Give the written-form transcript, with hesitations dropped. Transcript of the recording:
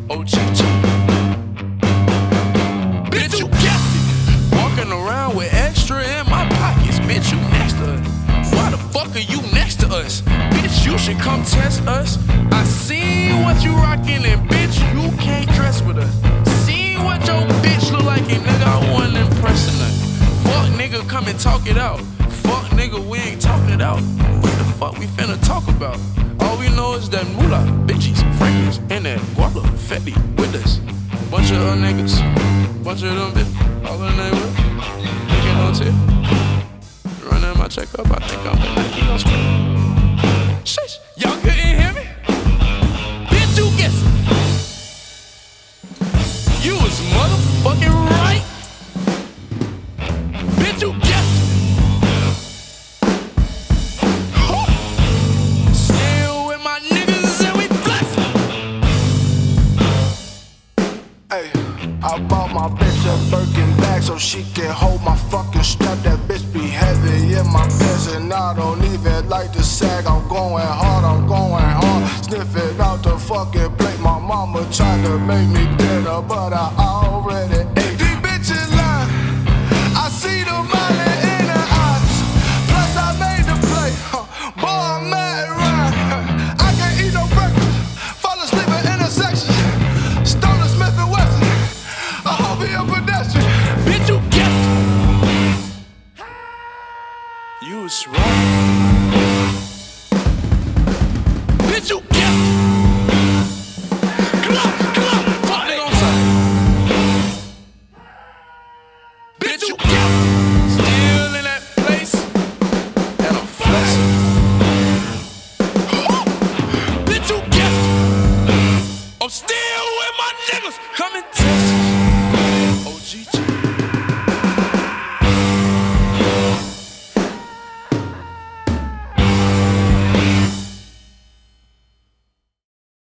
OGG. Bitch, you guessed it. Walking around with extra in my pockets. Bitch, you next to us. Why the fuck are you next to us? Bitch, you should come test us. I seen what you rockin' and bitch, you can't dress with us. Seen what your bitch look like and nigga, I wasn't impressing her. Fuck nigga, come and talk it out. Fuck nigga, we ain't talking it out. What the fuck we finna talk about? All we know is that moolah, bitches, Frankers, and that Guala, Fetty with us. Bunch of niggas, bunch of them bitches, all in the neighborhood. Making hotel. Running my checkup, I think I'm in the Eagles. Sheesh, y'all couldn't hear me? Bitch, you guessed it. You was motherfucking right. Bitch, you guessed it. Still with my niggas and we blessed. Hey, I bought my bitch a Birkin bag so she can hold my fucking strap. That bitch be heavy in my pants and I don't even like to sag. I'm going hard, sniffing out the fucking plate. My mama tried to make me dinner, but I already ate. These bitches lie, I see the money in her eyes. Plus I made the play, boy I'm mad right. I can't eat no breakfast, fall asleep at intersections. Stolen Smith and Wesson, I hope he a pedestrian. Bitch, you guessed it. You was right. Bitch, you guessed it. Come on, fuck nigga on side. Bitch, you guessed it. Still in that place, and I'm flexing. Bitch, you guessed it. I'm still with my niggas. Come and test.